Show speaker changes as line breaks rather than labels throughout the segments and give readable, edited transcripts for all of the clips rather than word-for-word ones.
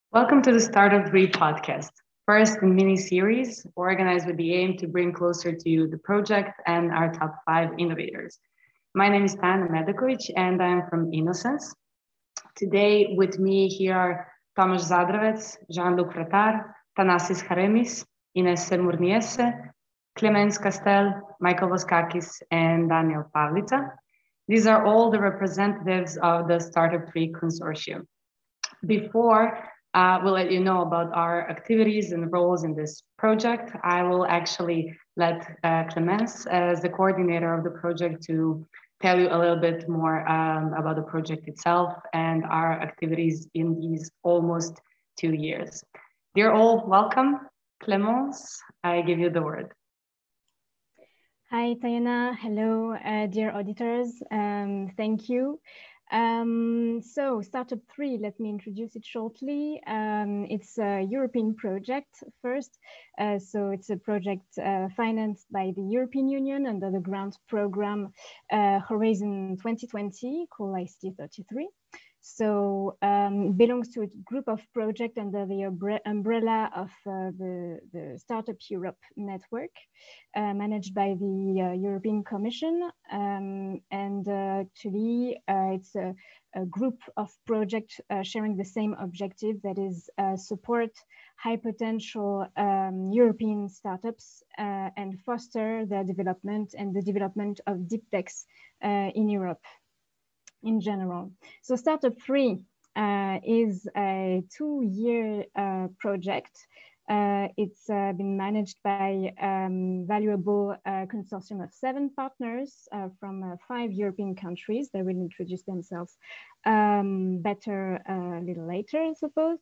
Welcome to the Startup Three podcast, first in mini series organized with the aim to bring closer to you the project and our top five innovators. My name is Tana Medakovic and I'm from Innocence. Today with me here are Tomasz Zadravec, Jean-Luc Fratar, Thanasis Haremis, Ines Sermurniese, Clemens Castel, Michael Voskakis, and Daniel Pavlica. These are all the representatives of the Startup Three Consortium. Before we'll let you know about our activities and roles in this project, I will actually let Clemens, as the coordinator of the project, to tell you a little bit more about the project itself and our activities in these almost 2 years. Dear all, welcome. Clemens, I give you the word.
Hi, Tayana. Hello, dear auditors. Thank you. So Startup 3, let me introduce it shortly. It's a European project first. So it's a project financed by the European Union under the grant program Horizon 2020 called ICT 33. So it belongs to a group of projects under the umbrella of the Startup Europe network managed by the European Commission. And actually, it's a group of projects sharing the same objective, that is support high potential European startups and foster their development and the development of deep techs in Europe in general. So Startup 3 is a 2-year project. It's been managed by valuable consortium of 7 partners from 5 European countries. They will introduce themselves better a little later, I suppose.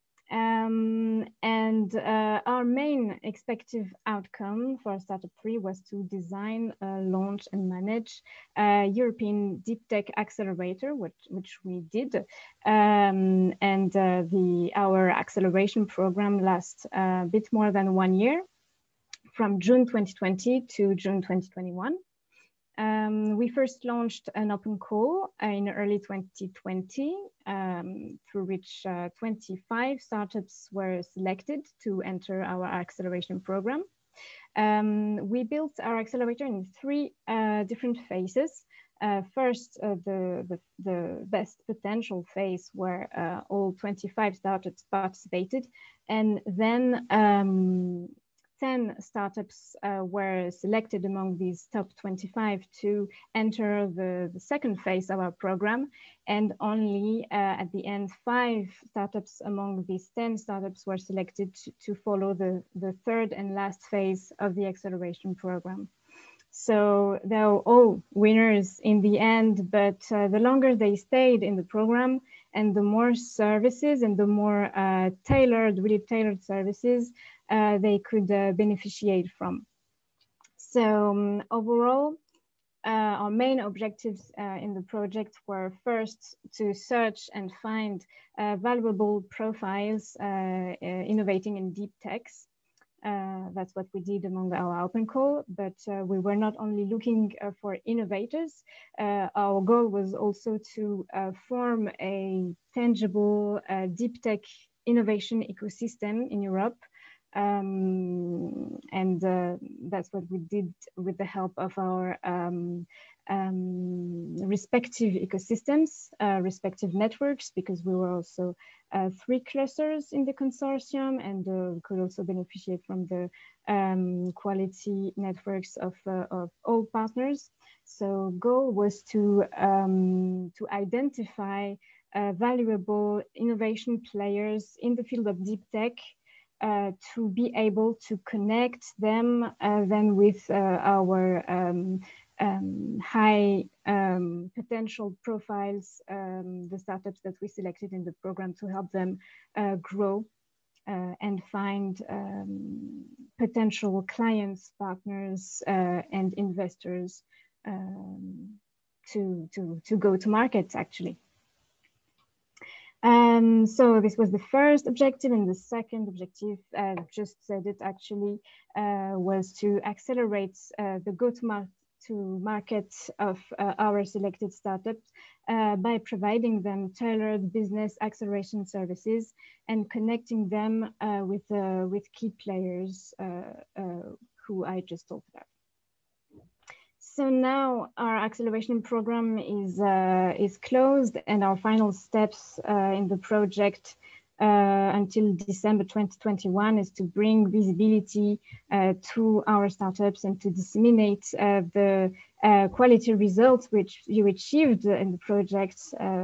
And our main expected outcome for Startup 3 was to design, launch and manage a European Deep Tech Accelerator, which we did. And our acceleration program lasts a bit more than 1 year, from June 2020 to June 2021. We first launched an open call in early 2020, through which 25 startups were selected to enter our acceleration program. We built our accelerator in 3 different phases. First, the best potential phase, where all 25 startups participated, and then 10 startups were selected among these top 25 to enter the second phase of our program. And only at the end, 5 startups among these 10 startups were selected to follow the third and last phase of the acceleration program. So they were all winners in the end, but the longer they stayed in the program and the more services and the more really tailored services they could beneficiate from. So overall, our main objectives in the project were first to search and find valuable profiles innovating in deep techs. That's what we did among our open call, but we were not only looking for innovators. Our goal was also to form a tangible deep tech innovation ecosystem in Europe. And that's what we did with the help of our respective ecosystems, respective networks, because we were also 3 clusters in the consortium, and could also beneficiate from the quality networks of all partners. So goal was to identify valuable innovation players in the field of deep tech, to be able to connect them then with our high potential profiles, the startups that we selected in the program, to help them grow and find potential clients, partners, and investors to go to market, actually. So this was the first objective, and the second objective, just said it actually, was to accelerate the to market of our selected startups by providing them tailored business acceleration services and connecting them with key players who I just talked about. So now our acceleration program is closed, and our final steps in the project until December 2021 is to bring visibility to our startups and to disseminate the quality results which you achieved in the project,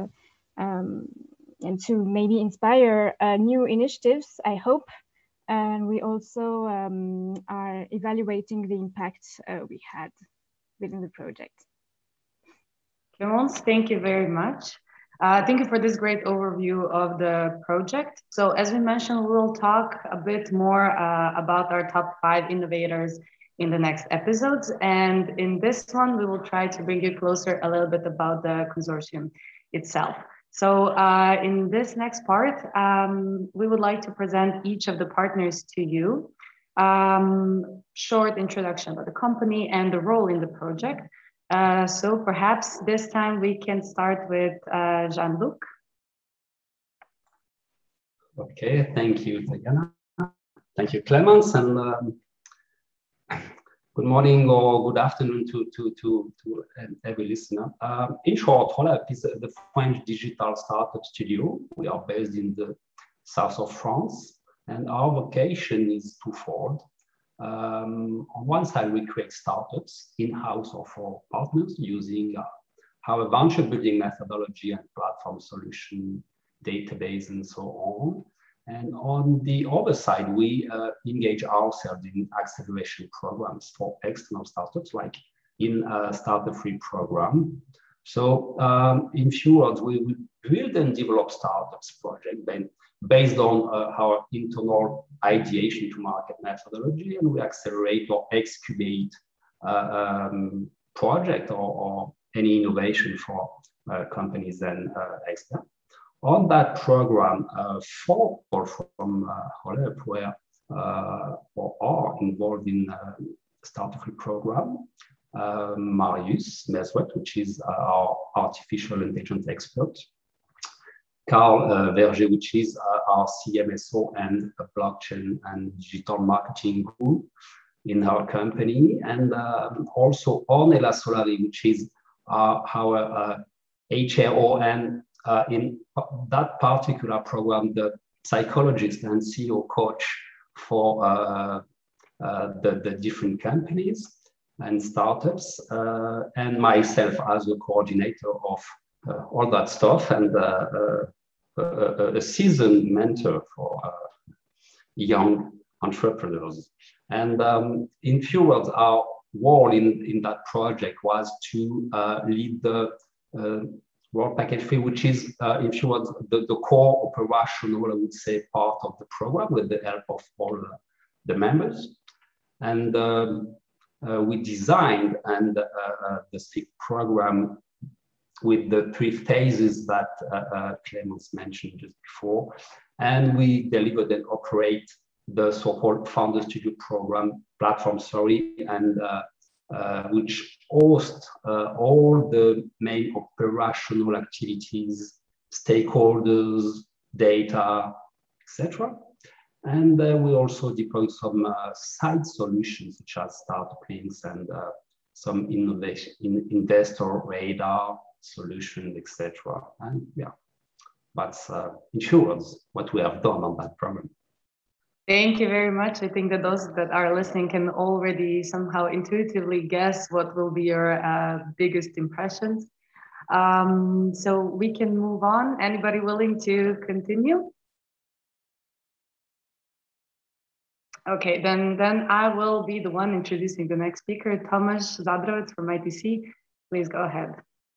and to maybe inspire new initiatives, I hope. And we also are evaluating the impact we had within the project.
Clemence, thank you very much. Thank you for this great overview of the project. So as we mentioned, we'll talk a bit more about our top 5 innovators in the next episodes. And in this one, we will try to bring you closer a little bit about the consortium itself. So in this next part, we would like to present each of the partners to you. Short introduction about the company and the role in the project. So perhaps this time we can start with Jean-Luc.
Okay, thank you, Diana. Thank you, Clemence, and good morning or good afternoon to every listener. In short, HOLEP is the French digital startup studio. We are based in the south of France, and our vocation is twofold. On one side, we create startups in-house or for partners using our venture building methodology and platform solution, database, and so on. And on the other side, we engage ourselves in acceleration programs for external startups, like in a Startup Free program. So in few words, we build and develop startups project based on our internal ideation to market methodology, and we accelerate or excubate project or any innovation for companies and experts. On that program, 4 people from HOLEP were or are involved in Startup Free program. Marius Meswet, which is our artificial intelligence expert. Carl Verger, which is our CMSO and blockchain and digital marketing group in our company. And also Ornella Solari, which is our HRO, and in that particular program, the psychologist and CEO coach for the different companies and startups, and myself as a coordinator of all that stuff, and a seasoned mentor for young entrepreneurs. And in few words, our role in that project was to lead the World Packet Free, which is, in few words, the core operational, I would say, part of the program with the help of all the members. And we designed and the SPIC program with the 3 phases that Clemence mentioned just before. And we delivered and operate the so-called Founder Studio program platform, and which hosts all the main operational activities, stakeholders, data, etc. And we also deployed some side solutions, such as startup links and some innovation in investor radar solution, etc. And yeah, that's in short words what we have done on that program.
Thank you very much. I think that those that are listening can already somehow intuitively guess what will be your biggest impressions. So we can move on. Anybody willing to continue? Okay, then I will be the one introducing the next speaker, Tomasz Zadrovec from ITC. Please go ahead.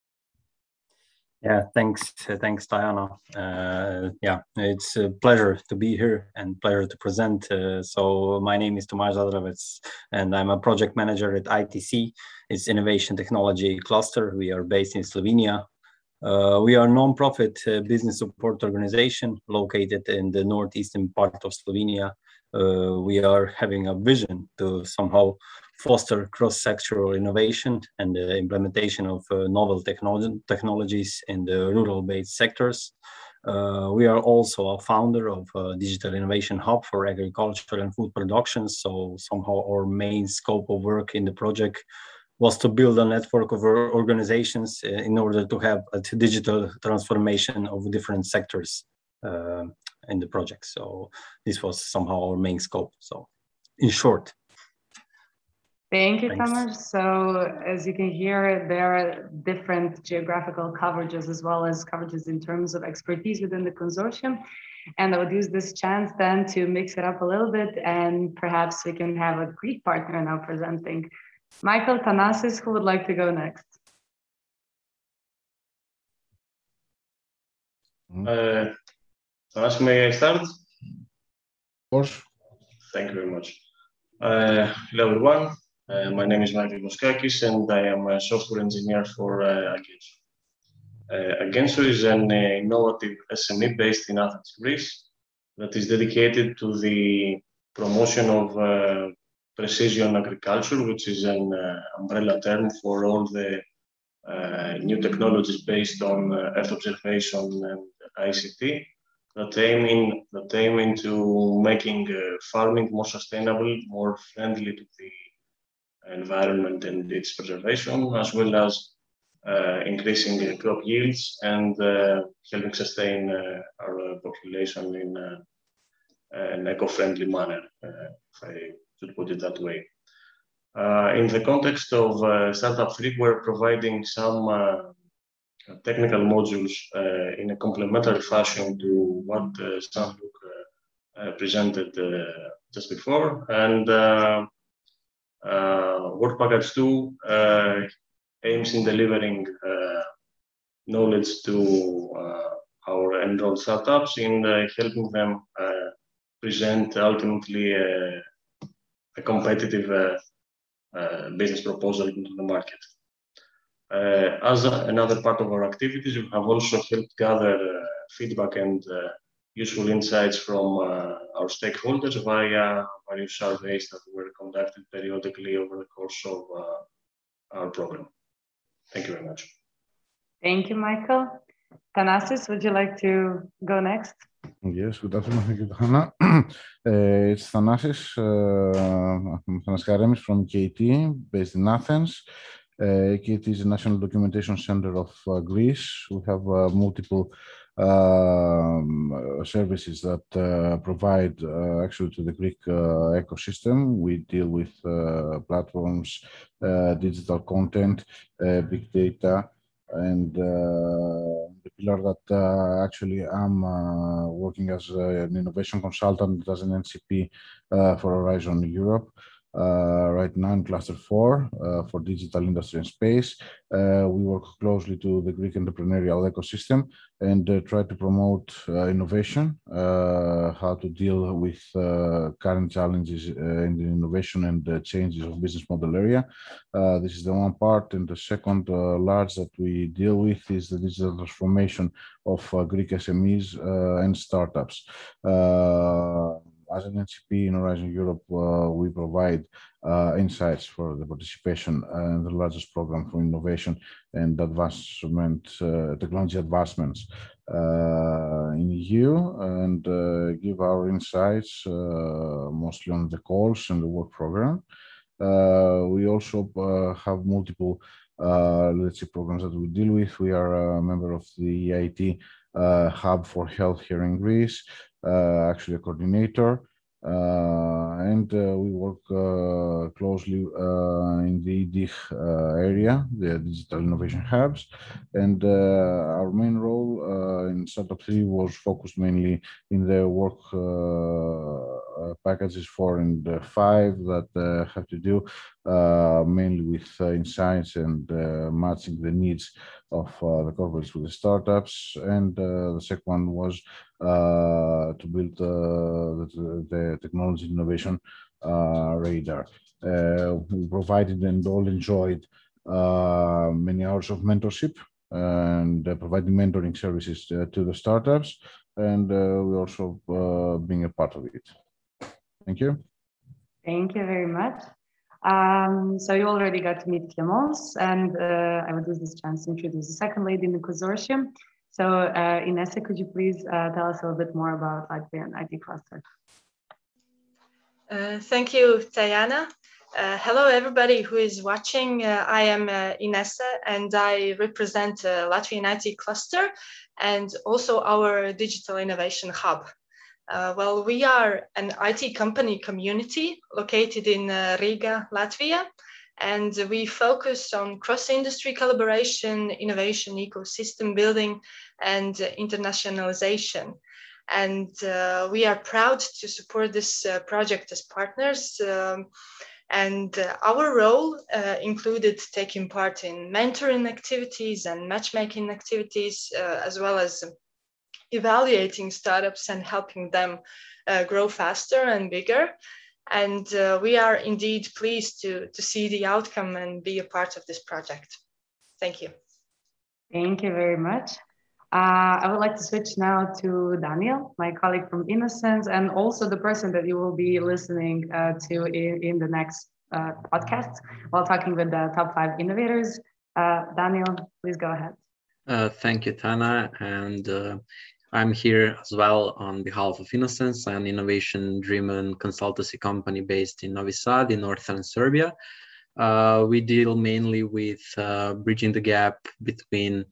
Yeah, thanks, Diana. Yeah, it's a pleasure to be here and pleasure to present. So my name is Tomasz Zadrovec, and I'm a project manager at ITC. It's Innovation Technology Cluster. We are based in Slovenia. We are a non-profit business support organization located in the northeastern part of Slovenia. We are having a vision to somehow foster cross-sectoral innovation and the implementation of novel technologies in the rural-based sectors. We are also a founder of a digital innovation hub for agriculture and food production. So somehow our main scope of work in the project was to build a network of organizations in order to have a digital transformation of different sectors in the project. So this was somehow our main scope. So in short.
Thank you,
Thanks.
Tamás. So as you can hear, there are different geographical coverages as well as coverages in terms of expertise within the consortium. And I would use this chance then to mix it up a little bit, and perhaps we can have a Greek partner now presenting. Michael, Thanasis, who would like to go next?
Thanasis, may I start? Of
course.
Thank you very much. Hello, everyone. My name is Michael Moskakis, and I am a software engineer for Agenso. Agenso is an innovative SME based in Athens, Greece, that is dedicated to the promotion of precision agriculture, which is an umbrella term for all the new technologies based on Earth observation and ICT that aim into making farming more sustainable, more friendly to the environment and its preservation, as well as increasing crop yields and helping sustain our population in an eco-friendly manner, if I should put it that way. In the context of Startup 3, we're providing some technical modules in a complementary fashion to what Jean-Luc presented just before. And Work Package 2 aims in delivering knowledge to our enrolled startups in helping them present ultimately a competitive business proposal into the market. As another part of our activities, we have also helped gather feedback and useful insights from our stakeholders via various surveys that were conducted periodically over the course of our program. Thank you very much.
Thank you, Michael. Thanasis, would you like to go next?
Yes, good afternoon. Thank you, Hannah. It's Thanasis, Thanasis Karemis from KT, based in Athens. KT is a National Documentation Center of Greece. We have multiple services that provide actually to the Greek ecosystem. We deal with platforms, digital content, big data, and the pillar that actually I'm working as an innovation consultant as an NCP for Horizon Europe. Right now in Cluster 4 for digital industry and space. We work closely to the Greek entrepreneurial ecosystem and try to promote innovation, how to deal with current challenges in the innovation and changes of business model area. This is the one part, and the second large that we deal with is the digital transformation of Greek SMEs and startups. As an NCP in Horizon Europe, we provide insights for the participation in the largest program for innovation and advancement, technology advancements in EU, and give our insights mostly on the calls and the work program. We also have multiple, let's say, programs that we deal with. We are a member of the EIT Hub for Health here in Greece. Actually a coordinator, and we work closely in the EDIH area, the Digital Innovation Hubs, and our main role in Startup 3 was focused mainly in the work packages 4 and 5 that have to do mainly with insights and matching the needs of the corporates with the startups, and the second one was to build the technology innovation radar. We provided and all enjoyed many hours of mentorship and providing mentoring services to the startups, and we also being a part of it. Thank you.
Thank you very much. So you already got to meet Clemence, and I would use this chance to introduce the second lady in the consortium. So Inessa, could you please tell us a little bit more about Latvian IT cluster?
Thank you, Tajana. Hello, everybody who is watching. I am Inessa, and I represent Latvian IT cluster and also our digital innovation hub. Well, we are an IT company community located in Riga, Latvia, and we focus on cross-industry collaboration, innovation, ecosystem building, and internationalization. And we are proud to support this project as partners. Our role included taking part in mentoring activities and matchmaking activities, as well as evaluating startups and helping them grow faster and bigger. And we are indeed pleased to see the outcome and be a part of this project. Thank you.
Thank you very much. I would like to switch now to Daniel, my colleague from Innocence, and also the person that you will be listening to in the next podcast while talking with the top 5 innovators. Daniel, please go ahead.
Thank you, Tana. And I'm here as well on behalf of Innocence, an innovation-driven consultancy company based in Novi Sad in northern Serbia. We deal mainly with bridging the gap between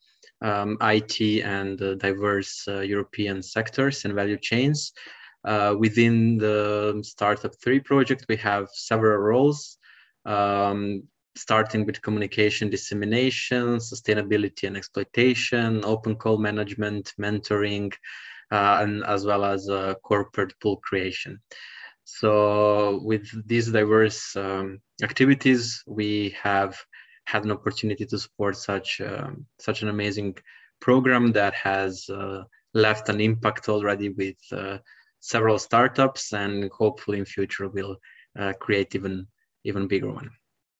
IT and diverse European sectors and value chains. Within the Startup 3 project, we have several roles, starting with communication dissemination, sustainability and exploitation, open call management, mentoring, and as well as corporate pool creation. So with these diverse activities, we have had an opportunity to support such an amazing program that has left an impact already with several startups, and hopefully in future will create even bigger one.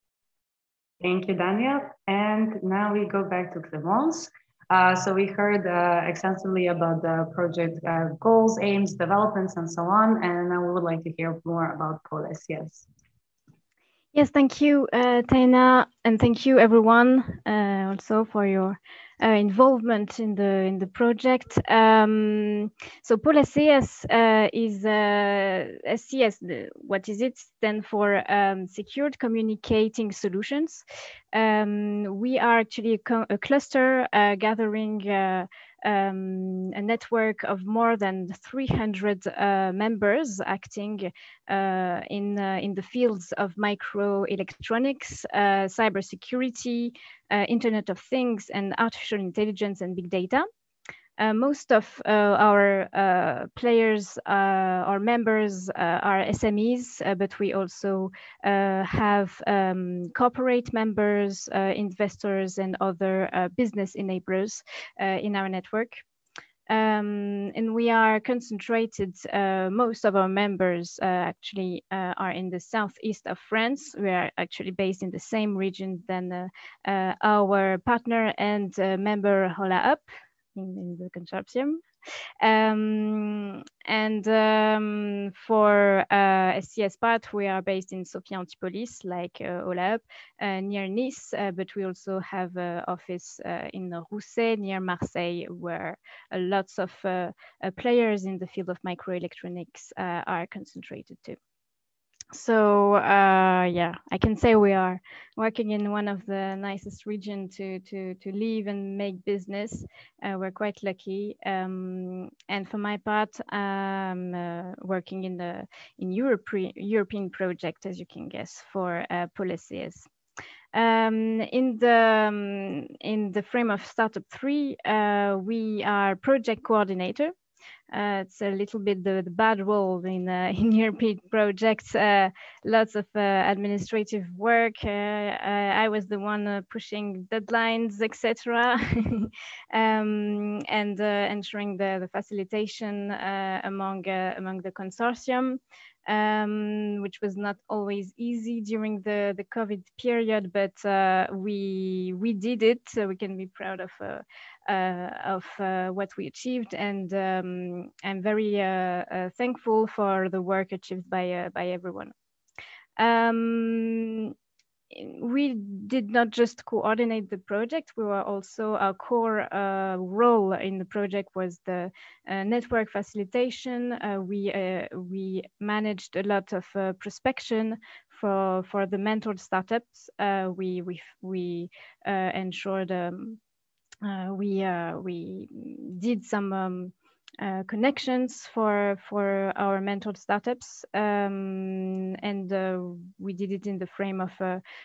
Thank you, Daniel. And now we go back to Clemence. So we heard extensively about the project goals, aims, developments, and so on. And now we would like to hear more about Pole SES.
Yes, thank you, Taina, and thank you everyone also for your involvement in the project. So Pole SES is SES. What is it? Stand for Secured Communicating Solutions. We are actually a cluster gathering a network of more than 300 members acting in the fields of microelectronics, cybersecurity, Internet of Things, and artificial intelligence and big data. Most of our players or members are SMEs, but we also have corporate members, investors, and other business enablers in our network. And we are concentrated, most of our members actually are in the southeast of France. We are actually based in the same region than our partner and member HOLA UP in the consortium. For SES part, we are based in Sofia Antipolis, like HOLA UP, near Nice, but we also have an office in Rousset, near Marseille, where lots of players in the field of microelectronics are concentrated too. So yeah, I can say we are working in one of the nicest regions to live and make business. We're quite lucky. And for my part, I'm working in European project, as you can guess, for Pole SES. In the frame of Startup 3, we are project coordinator. It's a little bit the bad role in European projects. Lots of administrative work. I was the one pushing deadlines, etc., and ensuring the facilitation among the consortium. Which was not always easy during the COVID period, but we did it. So we can be proud of what we achieved, and I'm very thankful for the work achieved by everyone. We did not just coordinate the project, we were also, our core role in the project was the network facilitation. We managed a lot of prospection for the mentored startups. We ensured, we did some connections for our mentored startups, and we did it in the frame of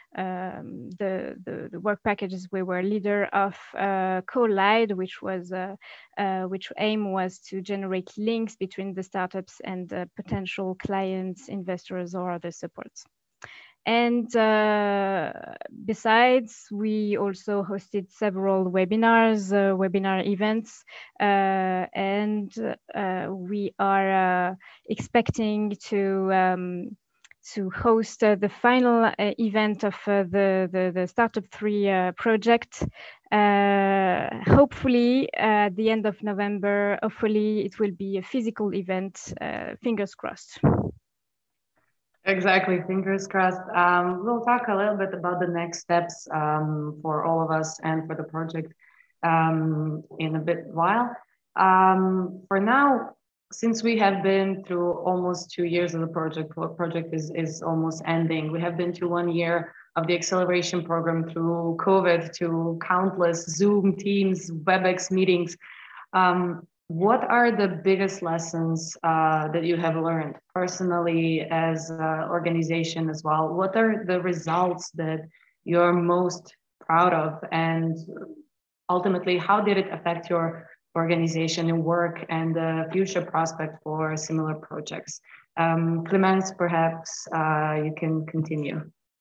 the work packages. We were leader of Collide, which aim was to generate links between the startups and potential clients, investors, or other supports. And besides, we also hosted several webinars, webinar events, and we are expecting to host the final event of the Startup 3 project. Hopefully, at the end of November, hopefully it will be a physical event, fingers crossed.
Exactly, fingers crossed. We'll talk a little bit about the next steps for all of us and for the project in a bit while. For now, since we have been through almost 2 years of the project is almost ending. We have been through 1 year of the acceleration program, through COVID, to countless Zoom, Teams, WebEx meetings. What are the biggest lessons that you have learned personally as an organization as well? What are the results that you're most proud of? And ultimately, how did it affect your organization and work and the future prospect for similar projects? Clemence, perhaps you can continue.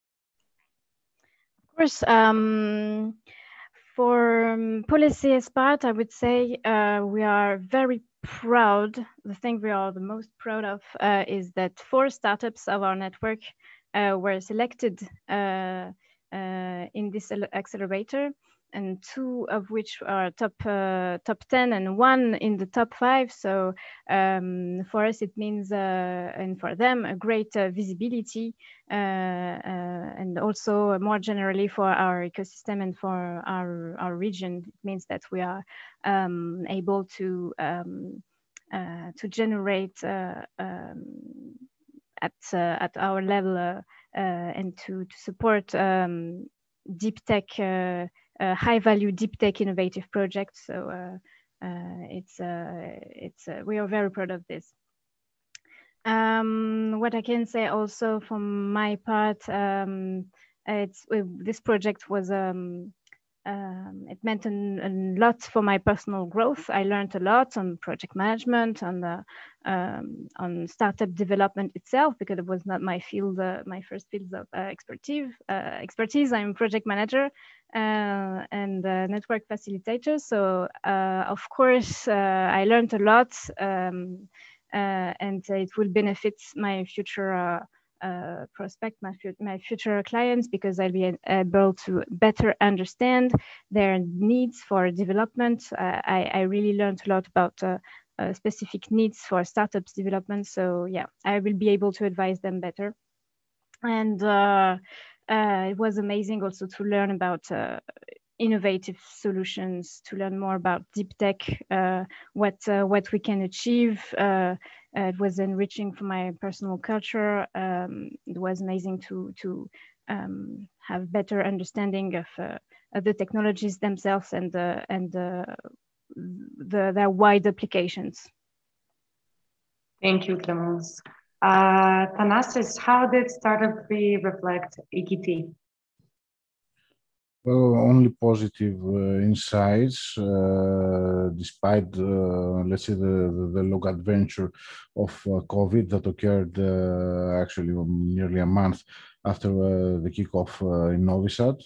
Of course. For Policy's part, I would say we are very proud. The thing we are the most proud of is that 4 startups of our network were selected in this accelerator, and 2 of which are top 10 and 1 in the top 5. So for us, it means, and for them, a great visibility, and also more generally for our ecosystem and for our region. It means that we are able to generate at our level and to support deep tech, high value deep tech innovative projects. So we are very proud of this. What I can say also from my part, this project was it meant a lot for my personal growth. I learned a lot on project management, on startup development itself, because it was not my field, my first field of expertise. I'm project manager and network facilitator. So of course, I learned a lot, and it will benefit my future prospect, my future clients, because I'll be able to better understand their needs for development. I really learned a lot about specific needs for startups development. So yeah, I will be able to advise them better. And it was amazing also to learn about innovative solutions, to learn more about deep tech, what we can achieve. It was enriching for my personal culture. It was amazing to have better understanding of the technologies themselves and their wide applications.
Thank you, Clemence. Thanasis, how did Startup 3 reflect EQT?
Well, only positive insights, despite, let's say, the long adventure of COVID that occurred actually nearly a month after the kickoff in Novi Sad.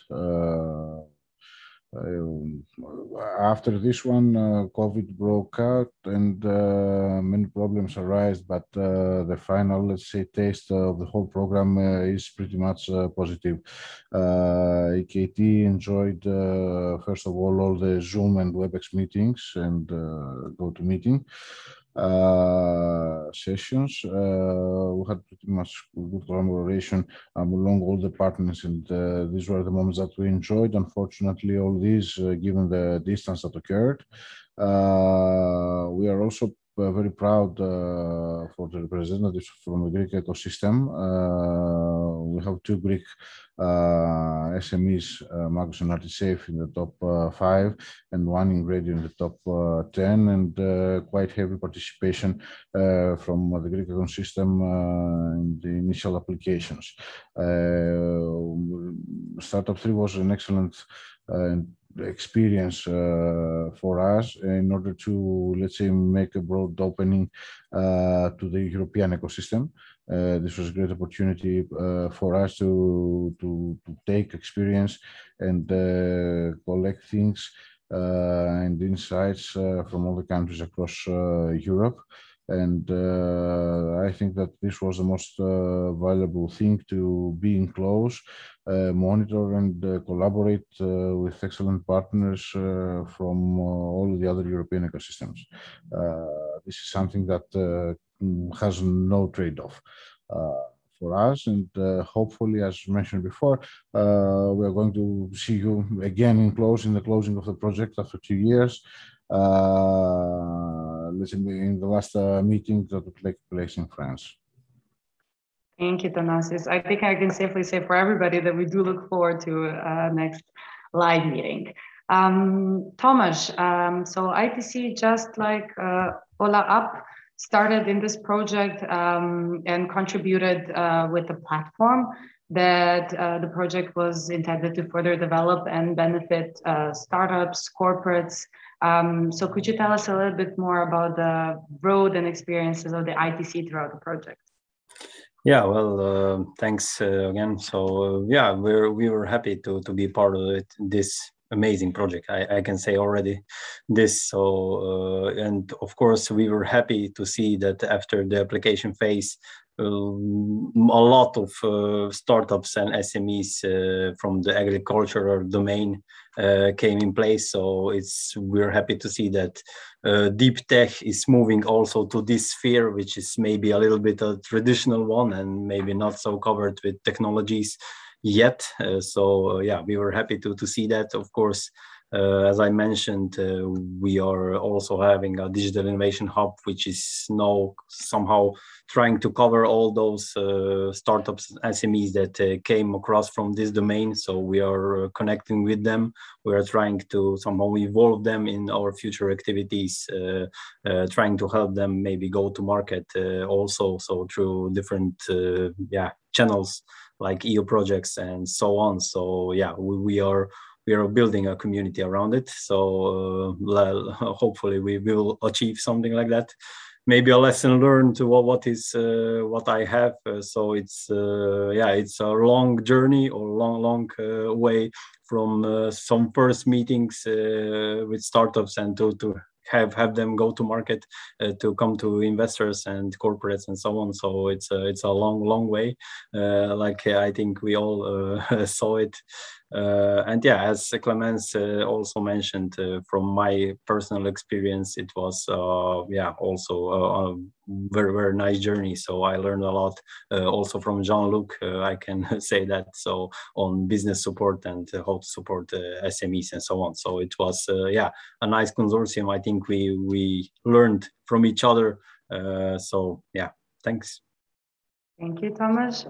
After this one, COVID broke out and many problems arise, but the final, let's say, taste of the whole program is pretty much positive. EQT enjoyed, first of all the Zoom and WebEx meetings and GoToMeeting. sessions. We had pretty much good collaboration along all the partners, and these were the moments that we enjoyed. Unfortunately, all these, given the distance that occurred, we are also very proud for the representatives from the Greek ecosystem. We have two Greek SMEs, Magos and Artisafe, in the top 5, and one Ingradio in the top 10, and quite heavy participation from the Greek ecosystem in the initial applications. Startup 3 was an excellent experience for us in order to, let's say, make a broad opening to the European ecosystem. This was a great opportunity for us to take experience and collect things and insights from all the countries across Europe. And I think that this was the most valuable thing, to be in close, monitor and collaborate with excellent partners from all the other European ecosystems. This is something that has no trade-off for us, and hopefully, as mentioned before, we are going to see you again in the closing of the project after 2 years. Let's say in the last meeting that would take place in France.
Thank you, Thanasis. I think I can safely say for everybody that we do look forward to next live meeting. Tomasz, so ITC, just like Ola Up, started in this project and contributed with the platform that the project was intended to further develop and benefit startups, corporates. So could you tell us a little bit more about the road and experiences of the ITC throughout the project?
Yeah, well, thanks again. So yeah, we were happy to be part of this amazing project. I can say already this. So and of course we were happy to see that after the application phase, a lot of startups and SMEs from the agricultural domain came in place. So we're happy to see that deep tech is moving also to this sphere, which is maybe a little bit a traditional one and maybe not so covered with technologies yet. So yeah, we were happy to see that. Of course, as I mentioned, we are also having a digital innovation hub, which is now somehow trying to cover all those startups, SMEs that came across from this domain. So we are connecting with them. We are trying to somehow evolve them in our future activities, trying to help them maybe go to market also. So through different channels like EU projects and so on. So yeah, we are building a community around it. So hopefully we will achieve something like that. Maybe a lesson learned to what I have. So it's it's a long journey or long way from some first meetings with startups and to have them go to market, to come to investors and corporates and so on. So it's a long way. Like I think we all saw it. And yeah, as Clemens also mentioned, from my personal experience, it was also a very nice journey. So I learned a lot also from Jean-Luc, I can say that, so on business support and how to support SMEs and so on. So it was a nice consortium. I think we learned from each other. So yeah, thanks.
Thank you, Tomasz.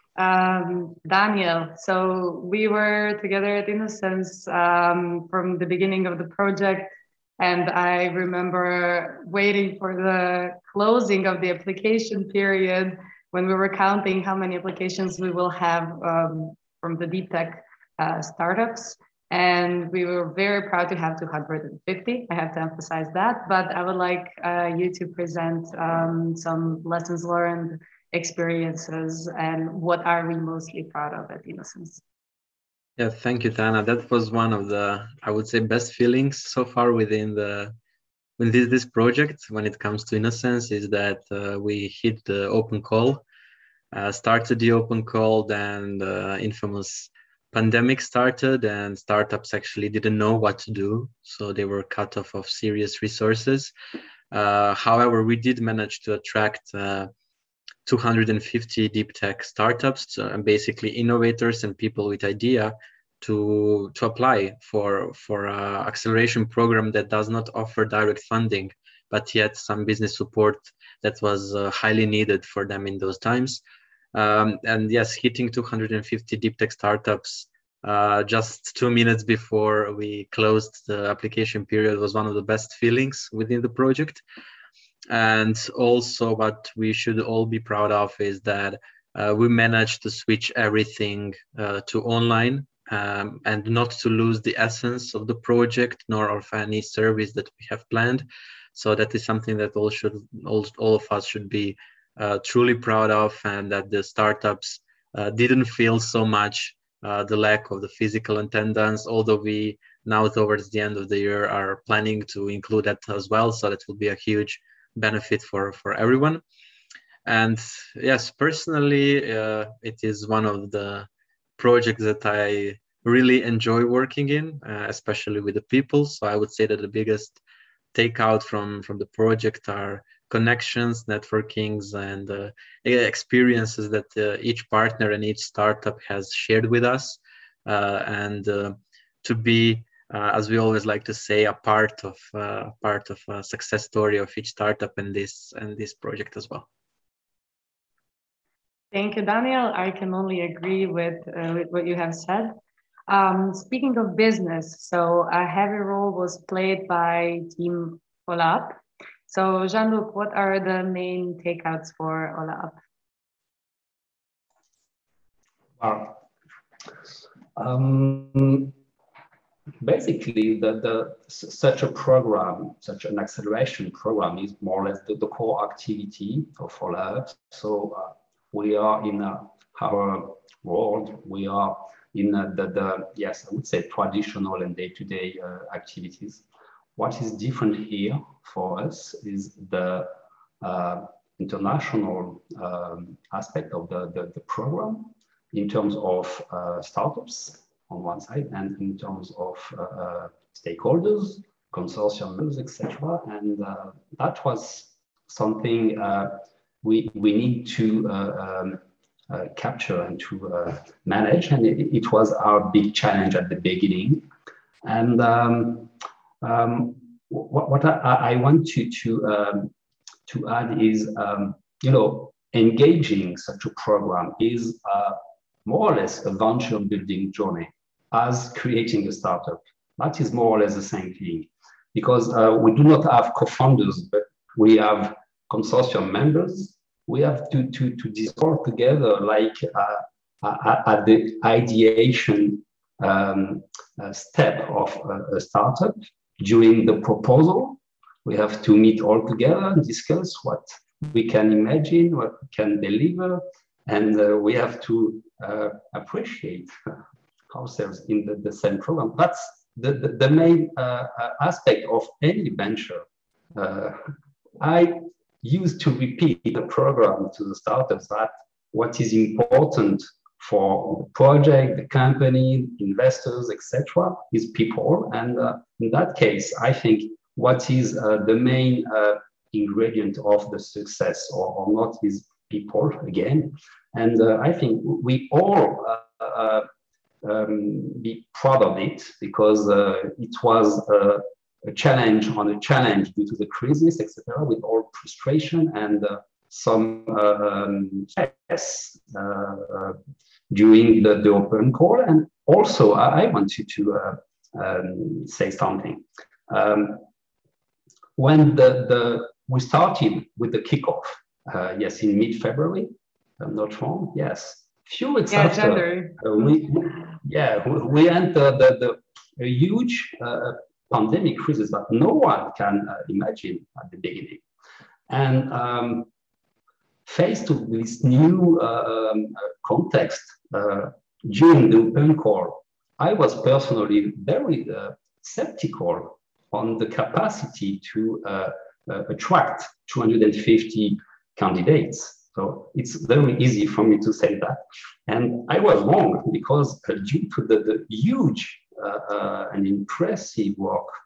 Daniel, so we were together at Innocence from the beginning of the project, and I remember waiting for the closing of the application period when we were counting how many applications we will have from the deep tech startups, and we were very proud to have 250. I have to emphasize that, but I would like you to present some lessons learned, experiences, and what are we mostly proud of at Innocence?
Yeah, thank you, Tana. That was one of the, I would say, best feelings so far within this project when it comes to Innocence, is that we hit the open call, started the open call, then the infamous pandemic started and startups actually didn't know what to do. So they were cut off of serious resources. However, we did manage to attract 250 deep tech startups and basically innovators and people with idea to apply for an acceleration program that does not offer direct funding, but yet some business support that was highly needed for them in those times. And yes, hitting 250 deep tech startups just 2 minutes before we closed the application period was one of the best feelings within the project. And also what we should all be proud of is that we managed to switch everything to online and not to lose the essence of the project nor of any service that we have planned. So that is something that all of us should be truly proud of, and that the startups didn't feel so much the lack of the physical attendance, although we now towards the end of the year are planning to include that as well. So that will be a huge benefit for everyone. And yes, personally, it is one of the projects that I really enjoy working in, especially with the people. So I would say that the biggest takeout from the project are connections, networkings, and experiences that each partner and each startup has shared with us, and to be, as we always like to say, a part of a success story of each startup and this project as well.
Thank you, Daniel. I can only agree with what you have said. Speaking of business, so a heavy role was played by Team OLAP. So Jean-Luc, what are the main takeouts for OLAP?
Basically, such a program, such an acceleration program, is more or less the core activity of OLAP. So we are in our world, we are in yes, I would say traditional and day-to-day activities. What is different here for us is the international aspect of the program in terms of startups on one side and in terms of stakeholders, consortium members, etc. And that was something we need to capture and to manage, and it was our big challenge at the beginning. And what I want to add is, engaging such a program is more or less a venture building journey as creating a startup. That is more or less the same thing, because we do not have co-founders, but we have consortium members. We have to dissolve together, like at the ideation step of a startup. During the proposal, we have to meet all together and discuss what we can imagine, what we can deliver, and we have to appreciate ourselves in the same program. That's the main aspect of any venture. I used to repeat the program to the startups that what is important for the project, the company, investors, etc., is people. And in that case, I think what is the main ingredient of the success or not is people again. And I think we all be proud of it, because it was a challenge on a challenge due to the crisis, etc., with all frustration and some stress during the open call. And also, I wanted to say something. When we started with the kickoff, yes, in mid-February, I'm not wrong, yes, few weeks after, we entered a huge pandemic crisis that no one can imagine at the beginning. And faced with this new context during the open call, I was personally very skeptical on the capacity to attract 250 candidates. So it's very easy for me to say that. And I was wrong, because due to the huge and impressive work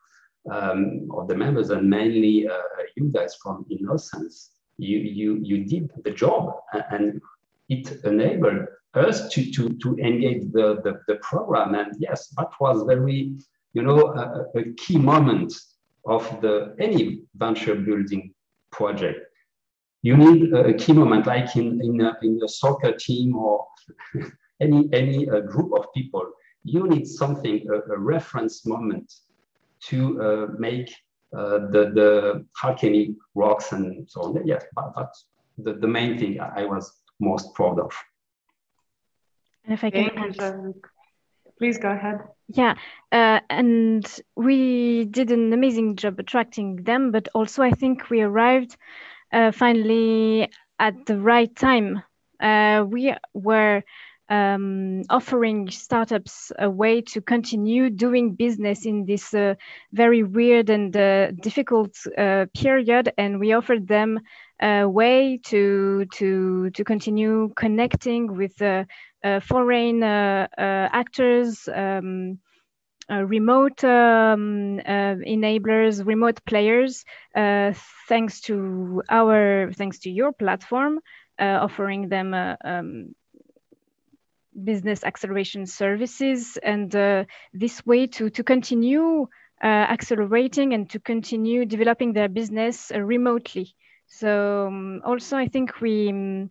of the members, and mainly you guys from Innocence, you did the job, and it enabled us to engage the program. And yes, that was very, a key moment of any venture building project. You need a key moment, like in a soccer team or any group of people. You need something, a reference moment to make the alchemy works and so on. Yes, that's the main thing I was most proud of.
And if I can add,
please go ahead.
Yeah, and we did an amazing job attracting them, but also I think we arrived finally at the right time. We were offering startups a way to continue doing business in this very weird and difficult period, and we offered them a way to continue connecting with foreign actors, remote enablers, remote players, thanks to your platform, offering them business acceleration services, and this way to continue accelerating and to continue developing their business remotely. So also I think we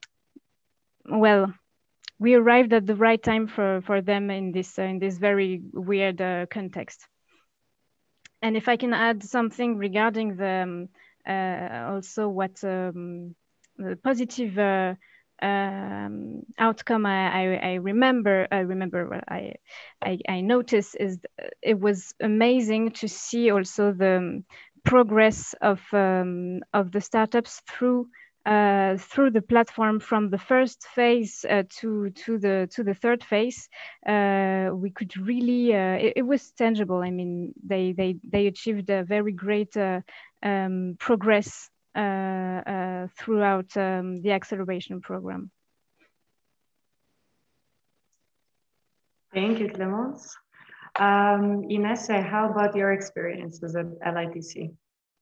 arrived at the right time for them in this very weird context. And if I can add something regarding the also what the positive outcome I noticed is it was amazing to see also the progress of the startups through the platform from the first phase to the third phase. We could really it was tangible. I mean, they achieved a very great progress throughout the acceleration program.
Thank you, Clemence. Inessa, how about your experiences at LITC?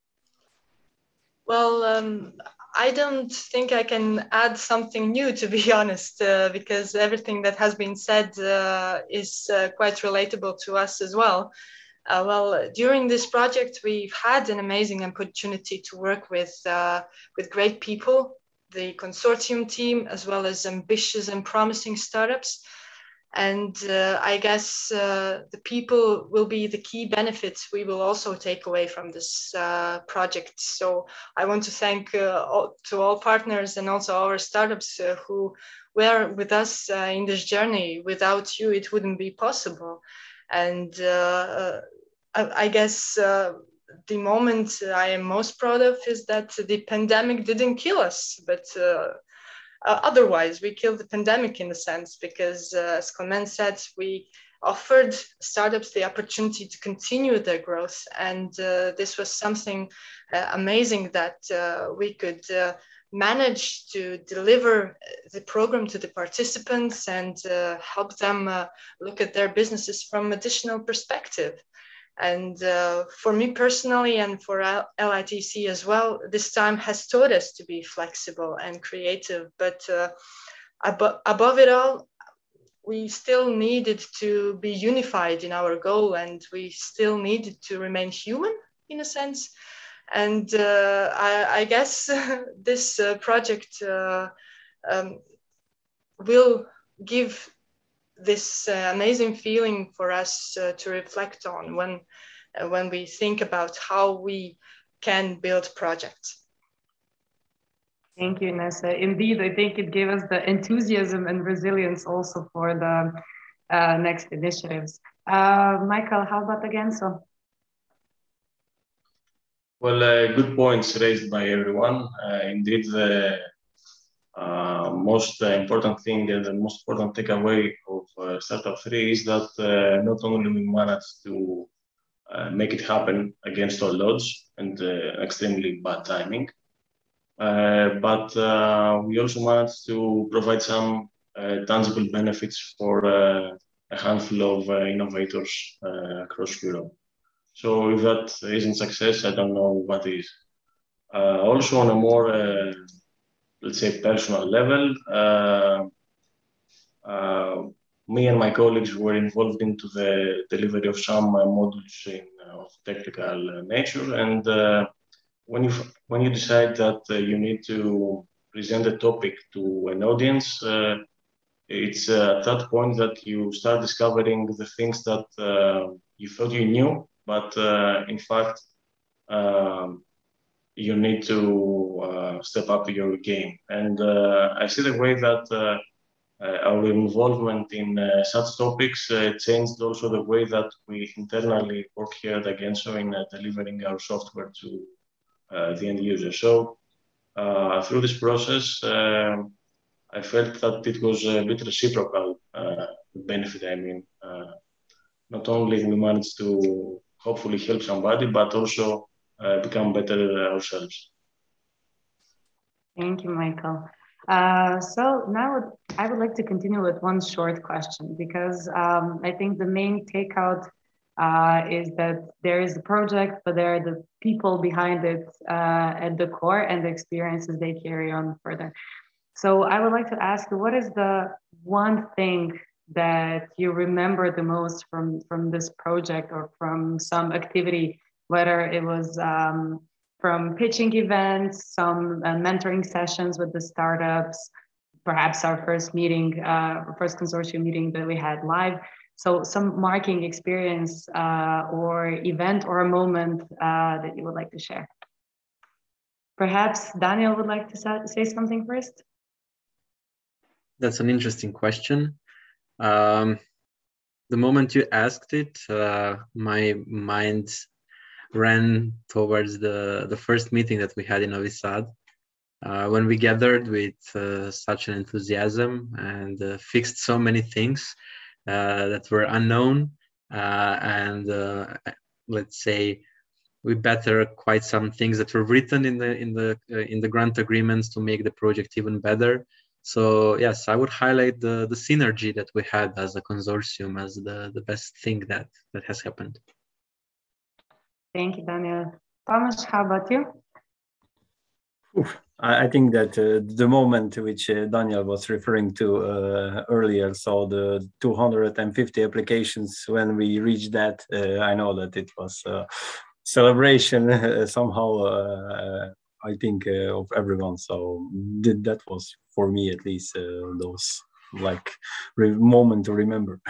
Well, I don't think I can add something new, to be honest, because everything that has been said is quite relatable to us as well. Well, during this project, we've had an amazing opportunity to work with great people, the consortium team, as well as ambitious and promising startups. And I guess the people will be the key benefits we will also take away from this project. So I want to thank all partners and also our startups who were with us in this journey. Without you, it wouldn't be possible. And I guess the moment I am most proud of is that the pandemic didn't kill us, but otherwise we killed the pandemic in a sense, because as Clemence said, we offered startups the opportunity to continue their growth. And this was something amazing that we could manage to deliver the program to the participants and help them look at their businesses from additional perspective. And for me personally and for LITC as well, this time has taught us to be flexible and creative. But above it all, we still needed to be unified in our goal, and we still needed to remain human in a sense. And I guess this project will give this amazing feeling for us to reflect on when we think about how we can build projects.
Thank you, Inessa. Indeed, I think it gave us the enthusiasm and resilience also for the next initiatives. Michael, how about Agentso?
Well, good points raised by everyone. Indeed, the most important thing and the most important takeaway of Startup 3 is that not only we managed to make it happen against all odds and extremely bad timing, but we also managed to provide some tangible benefits for a handful of innovators across Europe. So if that isn't success, I don't know what is. Also on a more, let's say, personal level, me and my colleagues were involved into the delivery of some modules of technical nature. And when you decide that you need to present a topic to an audience, it's at that point that you start discovering the things that you thought you knew, but in fact, you need to step up your game. And I see the way that our involvement in such topics changed also the way that we internally work here at Agenso in delivering our software to the end user. So through this process, I felt that it was a bit reciprocal benefit. I mean, not only we managed to hopefully help somebody, but also become better ourselves.
Thank you, Michael. So now I would like to continue with one short question, because I think the main takeout is that there is a project, but there are the people behind it at the core and the experiences they carry on further. So I would like to ask you, what is the one thing that you remember the most from this project or from some activity, whether it was from pitching events, some mentoring sessions with the startups, perhaps our first meeting, first consortium meeting that we had live. So some marking experience or event or a moment that you would like to share. Perhaps Daniel would like to say something first.
That's an interesting question. The moment you asked it, my mind ran towards the first meeting that we had in Novi Sad, when we gathered with such an enthusiasm and fixed so many things that were unknown, and let's say we better quite some things that were written in the grant agreements to make the project even better. So yes, I would highlight the synergy that we had as a consortium as the best thing that has happened.
Thank you, Daniel. Thomas, how about you?
I think that the moment which Daniel was referring to earlier, so the 250 applications, when we reached that, I know that it was a celebration somehow, I think, of everyone. So that was, for me at least, those like moment to remember.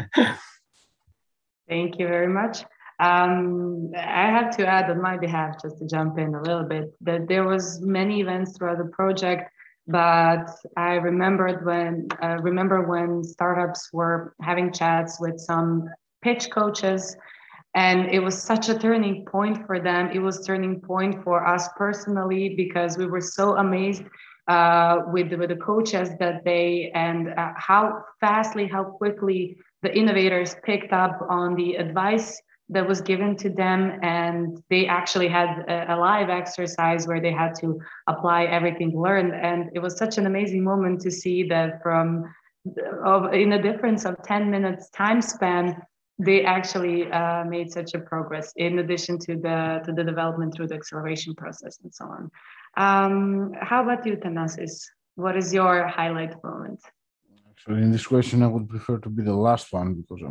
Thank you very much. I have to add on my behalf, just to jump in a little bit, that there was many events throughout the project, but I remember when startups were having chats with some pitch coaches, and it was such a turning point for them. It was a turning point for us personally, because we were so amazed with the coaches that how quickly the innovators picked up on the advice that was given to them, and they actually had a live exercise where they had to apply everything learned. And it was such an amazing moment to see that in a difference of 10 minutes time span, they actually made such a progress, in addition to the development through the acceleration process and so on. How about you, Thanasis? What is your highlight moment?
Actually, in this question, I would prefer to be the last one, because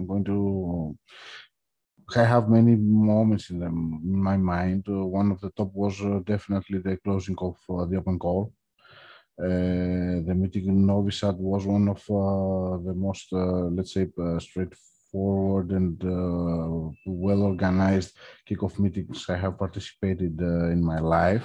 I have many moments in my mind. One of the top was definitely the closing of the open call. The meeting in Novi Sad was one of the most, let's say, straightforward and well-organized kickoff meetings I have participated in my life.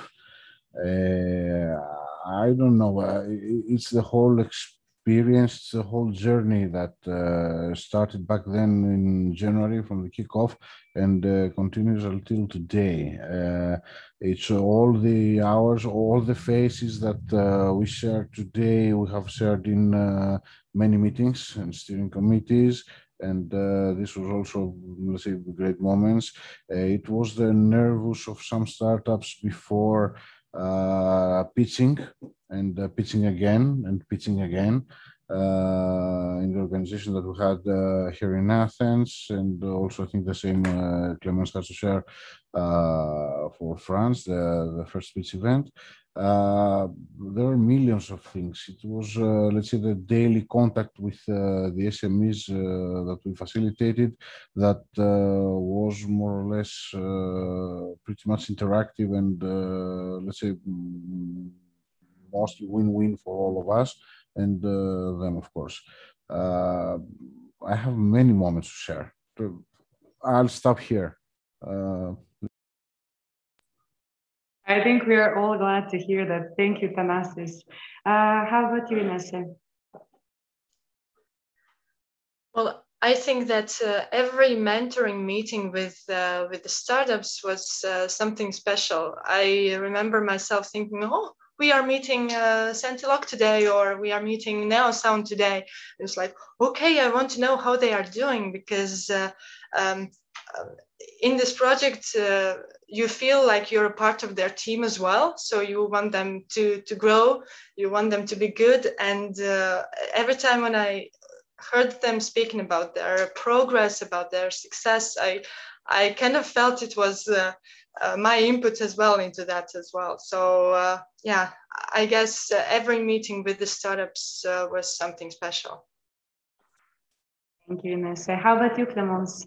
I don't know, it's the whole experience, the whole journey that started back then in January from the kickoff and continues until today. It's all the hours, all the faces that we share today, we have shared in many meetings and steering committees. And this was also, let's say, great moments. It was the nervous of some startups before pitching and pitching again and pitching again. in the organization that we had here in Athens, and also I think the same Clemence has to share for France, the first speech event. There were millions of things. It was, let's say, the daily contact with the SMEs that we facilitated that was more or less pretty much interactive and, let's say, mostly win-win for all of us and them, of course. I have many moments to share. I'll stop here.
I think we are all glad to hear that. Thank you, Thanasis. How about you, Inessa?
Well, I think that every mentoring meeting with the startups was something special. I remember myself thinking, oh, we are meeting Sentilog today, or we are meeting Neosound today. It's like, okay, I want to know how they are doing, because in this project, you feel like you're a part of their team as well. So you want them to grow, you want them to be good. And every time when I heard them speaking about their progress, about their success, I kind of felt it was my input as well into that as well. So yeah, I guess every meeting with the startups was something special.
Thank you, Inessa. How about you, Clemence?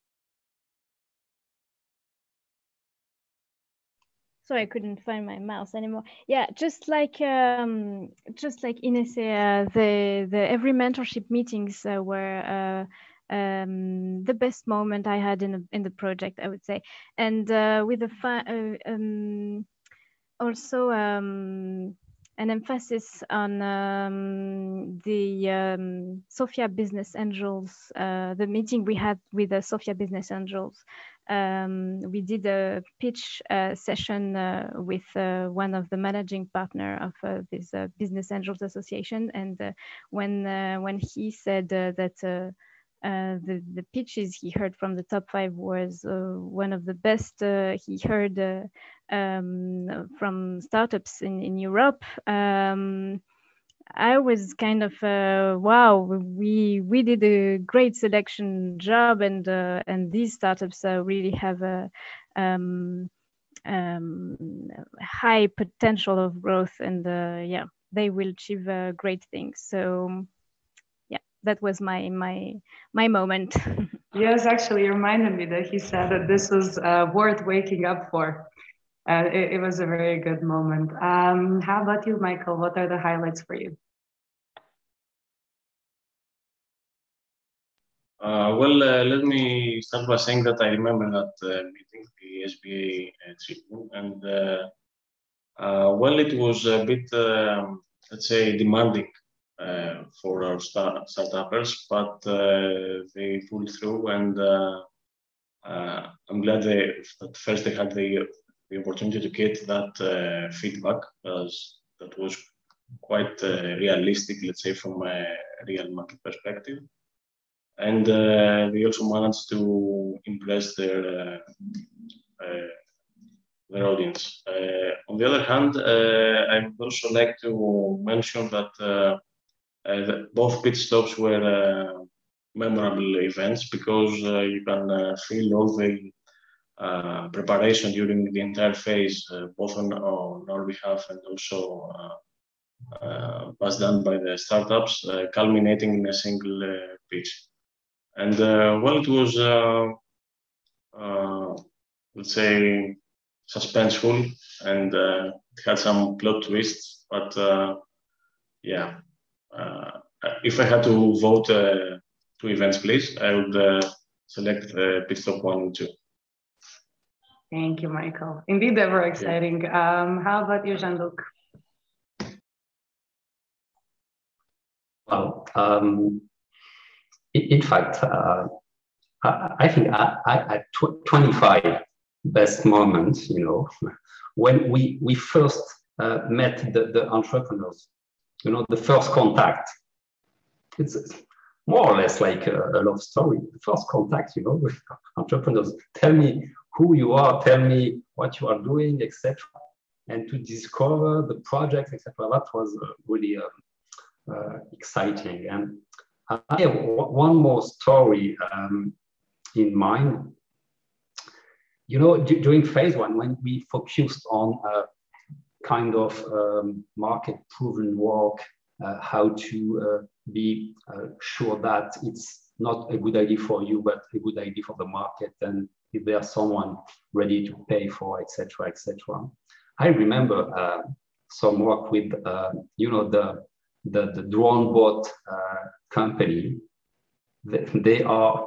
Sorry, I couldn't find my mouse anymore. Yeah, just like Ines, the every mentorship meetings were the best moment I had in the project, I would say, and with the also an emphasis on the Sofia Business Angels, the meeting we had with the Sofia Business Angels. We did a pitch session with one of the managing partner of this Business Angels Association, and when he said that the pitches he heard from the top 5 was one of the best he heard from startups in Europe. I was kind of wow, we did a great selection job, and these startups really have a high potential of growth, and yeah, they will achieve great things. So yeah, that was my moment.
Yes, actually, you reminded me that he said that this was worth waking up for. It was a very good moment. How about you, Michael? What are the highlights for you?
Well, let me start by saying that I remember that meeting, the SBA tribune, and well, it was a bit, let's say, demanding for our startuppers, but they pulled through, and I'm glad that first they had the opportunity to get that feedback, as that was quite realistic, let's say, from a real market perspective. And they also managed to impress their audience. On the other hand, I would also like to mention that both pit stops were memorable events, because you can feel all the preparation during the entire phase, both on our behalf and also was done by the startups, culminating in a single pitch. And well, it was, let's say, suspenseful, and it had some plot twists. But yeah, if I had to vote 2 events, please, I would select pit stop 1 and 2.
Thank you, Michael. Indeed, they were exciting. How about you, Jean-Luc?
Well, in fact, I think I 25 best moments, you know, when we first met the entrepreneurs, you know, the first contact. It's more or less like a love story. The first contact, you know, with entrepreneurs. Tell me who you are, tell me what you are doing, etc. And to discover the project, etc. That was really exciting. And I have one more story in mind. You know, during phase one, when we focused on kind of market-proven work, how to be sure that it's not a good idea for you, but a good idea for the market, and if there's someone ready to pay for, etc., etc. I remember some work with, you know, the drone bot company. They are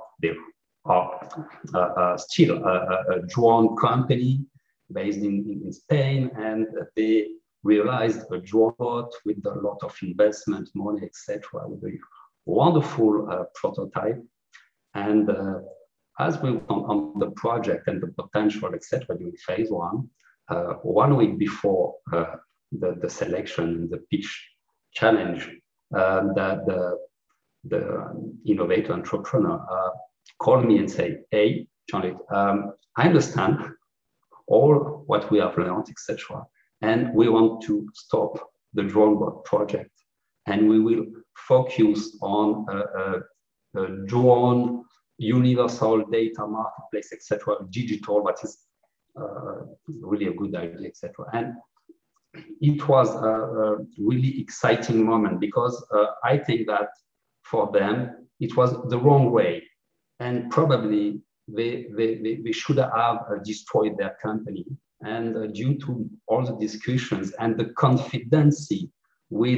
still a drone company based in Spain, and they realized a drone bot with a lot of investment, money, etc., with a wonderful prototype. And as we went on the project and the potential, etc., during phase one, 1 week before the selection, the pitch challenge, the innovator entrepreneur called me and said, "Hey, Jean-Luc, I understand all what we have learned, etc., and we want to stop the DroneBot project, and we will focus on a drone universal data marketplace, etc., digital, but is really a good idea, etc." And it was a really exciting moment, because I think that for them, it was the wrong way. And probably they should have destroyed their company. And due to all the discussions and the confidence with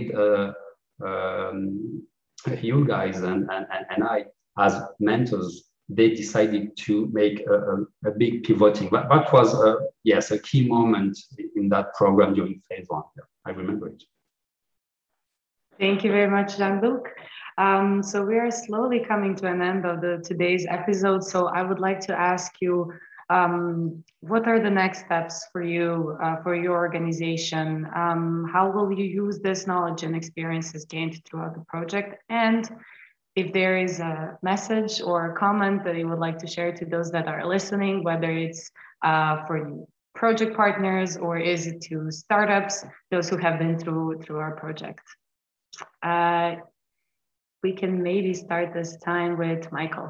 you guys and I as mentors, they decided to make a big pivoting. But that was, yes, a key moment in that program during phase one. Yeah, I remember it.
Thank you very much, Jean-Luc. So we are slowly coming to an end of today's episode. So I would like to ask you, what are the next steps for you, for your organization? How will you use this knowledge and experiences gained throughout the project? And if there is a message or a comment that you would like to share to those that are listening, whether it's for project partners or is it to startups, those who have been through our project. We can maybe start this time with Michael.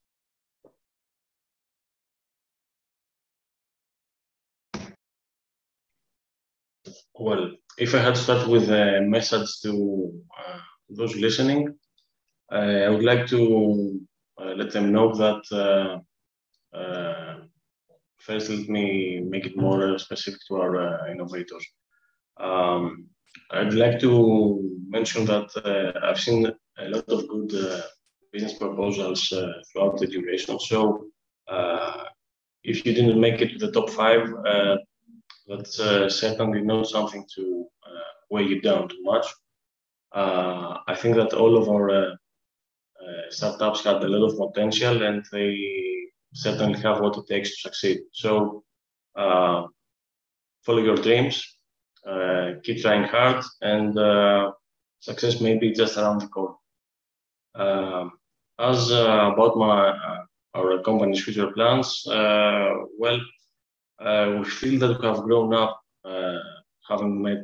Well, if I had to start with a message to those listening, I would like to let them know that first, let me make it more specific to our innovators. I'd like to mention that I've seen a lot of good business proposals throughout the duration. So if you didn't make it to the top 5, that's certainly not something to weigh you down too much. I think that all of our startups had a lot of potential, and they certainly have what it takes to succeed. So follow your dreams, keep trying hard, and success may be just around the corner. As about our company's future plans, well, we feel that we have grown up having met,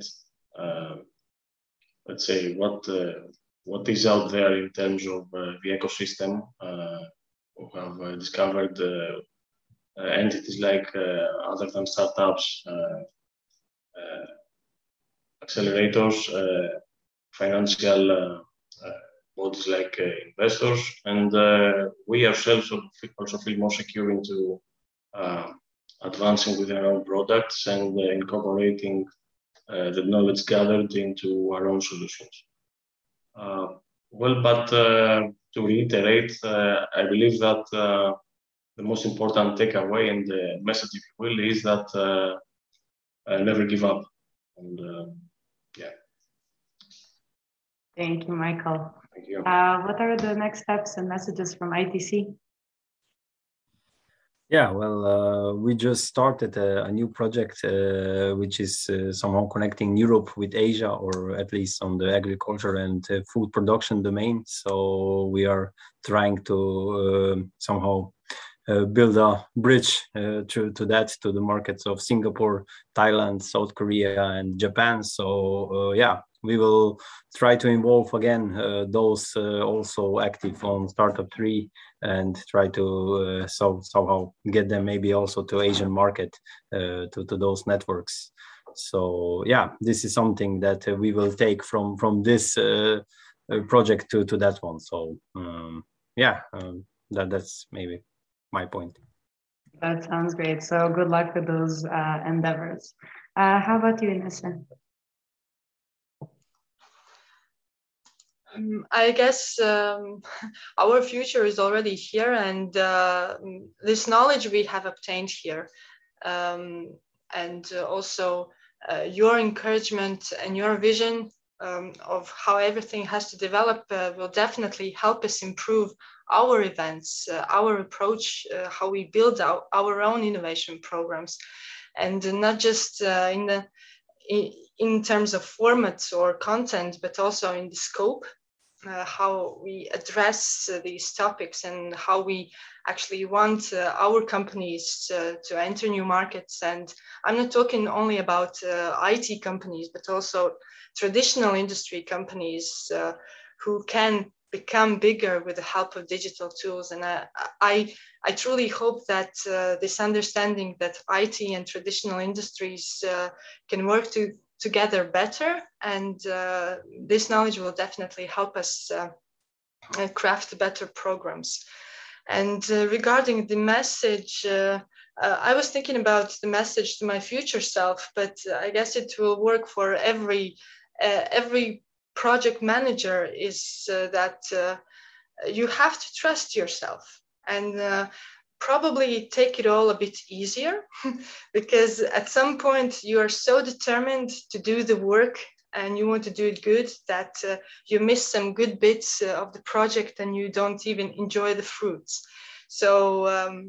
let's say, what is out there in terms of the ecosystem. We have discovered entities like other than startups, accelerators, financial bodies like investors, and we ourselves also feel more secure into advancing with our own products and incorporating the knowledge gathered into our own solutions. Well, but to reiterate, I believe that the most important takeaway and the message, if you will, is that never give up. And yeah.
Thank you, Michael.
Thank you.
What are the next steps and messages from ITC?
Yeah, well, we just started a new project, which is somehow connecting Europe with Asia, or at least on the agriculture and food production domain. So we are trying to somehow build a bridge to the markets of Singapore, Thailand, South Korea, and Japan. So yeah, we will try to involve again those also active on Startup 3 and try to somehow get them maybe also to Asian market, to those networks. So yeah, this is something that we will take from this project to that one. So yeah, that's maybe my point.
That sounds great. So good luck with those endeavors. How about you, Inessa?
I guess our future is already here, and this knowledge we have obtained here, and also your encouragement and your vision of how everything has to develop will definitely help us improve our events, our approach, how we build our own innovation programs, and not just in terms of formats or content, but also in the scope. How we address these topics and how we actually want our companies to enter new markets. And I'm not talking only about IT companies, but also traditional industry companies who can become bigger with the help of digital tools. And I truly hope that this understanding that IT and traditional industries can work together better, and this knowledge will definitely help us craft better programs. And regarding the message, I was thinking about the message to my future self, but I guess it will work for every project manager, is that you have to trust yourself and probably take it all a bit easier because at some point you are so determined to do the work and you want to do it good that you miss some good bits of the project and you don't even enjoy the fruits. So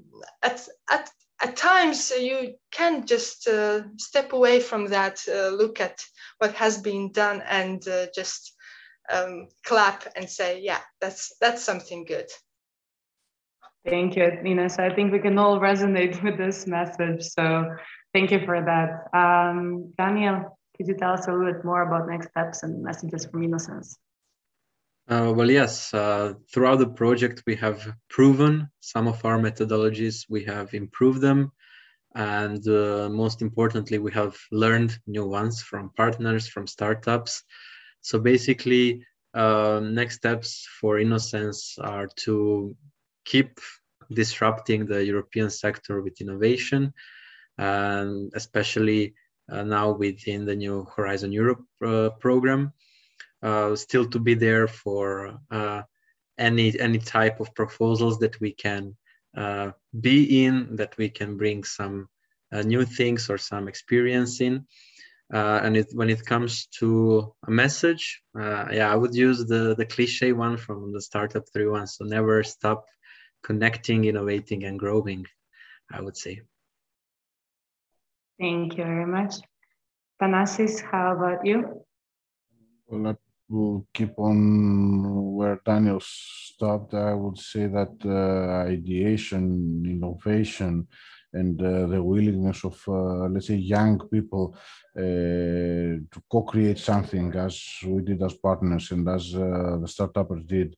at times you can just step away from that, look at what has been done and just clap and say, yeah, that's something good.
Thank you, Nina. So I think we can all resonate with this message. So thank you for that. Daniel, could you tell us a little bit more about next steps and messages from Innocence?
Well, yes, throughout the project, we have proven some of our methodologies, we have improved them, and most importantly, we have learned new ones from partners, from startups. So basically, next steps for Innocence are to keep disrupting the European sector with innovation, and especially now within the new Horizon Europe program. Still to be there for any type of proposals that we can be in, that we can bring some new things or some experience in. And when it comes to a message, yeah, I would use the cliche one from the Startup 3 one. So never stop connecting, innovating, and growing, I would say.
Thank you very much. Thanasis, how about you?
Well, I will keep on where Daniel stopped. I would say that ideation, innovation, and the willingness of, let's say, young people to co-create something, as we did as partners and as the startuppers did.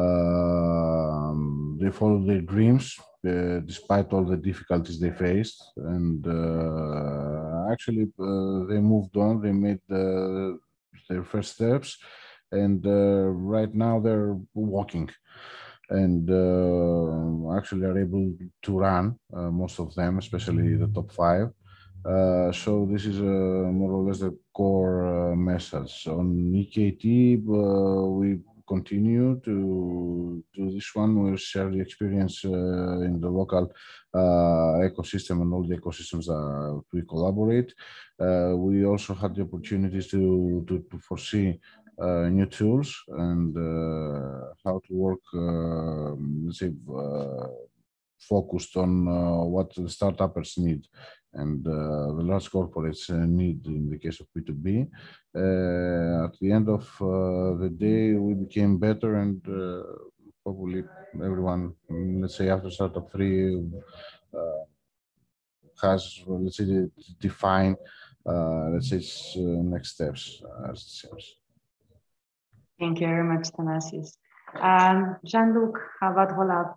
They followed their dreams despite all the difficulties they faced, and actually they moved on. They made their first steps, and right now they're walking and actually are able to run, most of them, especially the top 5. So this is more or less the core message. On EKT, we continue to do this one. We'll share the experience in the local ecosystem and all the ecosystems that we collaborate. We also had the opportunities to foresee new tools and how to work, let's say, focused on what the startuppers need and the large corporates need in the case of B2B. At the end of the day, we became better, and probably everyone, let's say, after Startup 3 has, let's say, defined let's say, next steps as it seems.
Thank you very much, Thanasis. Jean-Luc, how about HOLAP?